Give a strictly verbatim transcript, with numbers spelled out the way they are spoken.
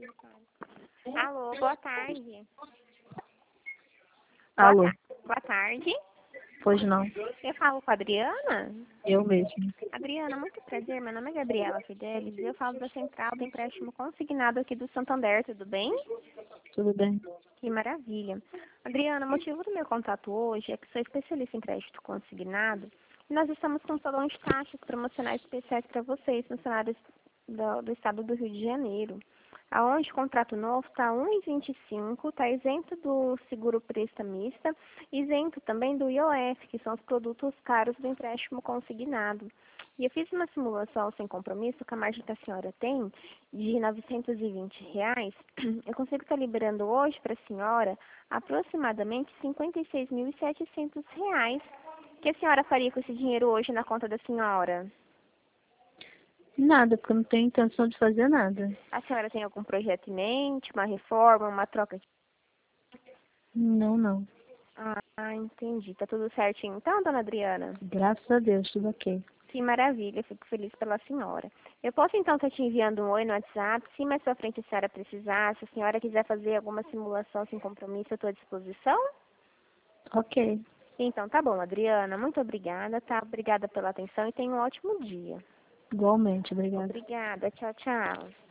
Alô, boa tarde. Alô, Boa, ta boa tarde. pois não. Eu falo com a Adriana? Eu mesmo. Adriana, muito prazer. Meu nome é Gabriela Fidelis e eu falo da Central do Empréstimo Consignado aqui do Santander, tudo bem? Tudo bem? Que maravilha. Adriana, o motivo do meu contato hoje é que sou especialista em crédito consignado e nós estamos com um salão de taxas promocionais especiais para vocês, funcionários do, do estado do Rio de Janeiro. Aonde o contrato novo está um vírgula vinte e cinco, está isento do seguro prestamista, isento também do I O F, que são os produtos caros do empréstimo consignado. E eu fiz uma simulação sem compromisso, com a margem que a senhora tem, de novecentos e vinte reais. Eu consigo estar liberando hoje para a senhora aproximadamente cinquenta e seis mil e setecentos reais. O que a senhora faria com esse dinheiro hoje na conta da senhora? Nada, porque eu não tenho intenção de fazer nada. A senhora tem algum projeto em mente, uma reforma, uma troca de... Não, não. Ah, entendi. Tá tudo certinho então, dona Adriana? Graças a Deus, tudo ok. Que maravilha, fico feliz pela senhora. Eu posso então estar te enviando um oi no WhatsApp, se mais pra frente a senhora precisar, se a senhora quiser fazer alguma simulação sem compromisso, eu estou à disposição? Ok. Então tá bom, Adriana, muito obrigada, tá? Obrigada pela atenção e tenha um ótimo dia. Igualmente, obrigada. Obrigada, tchau, tchau.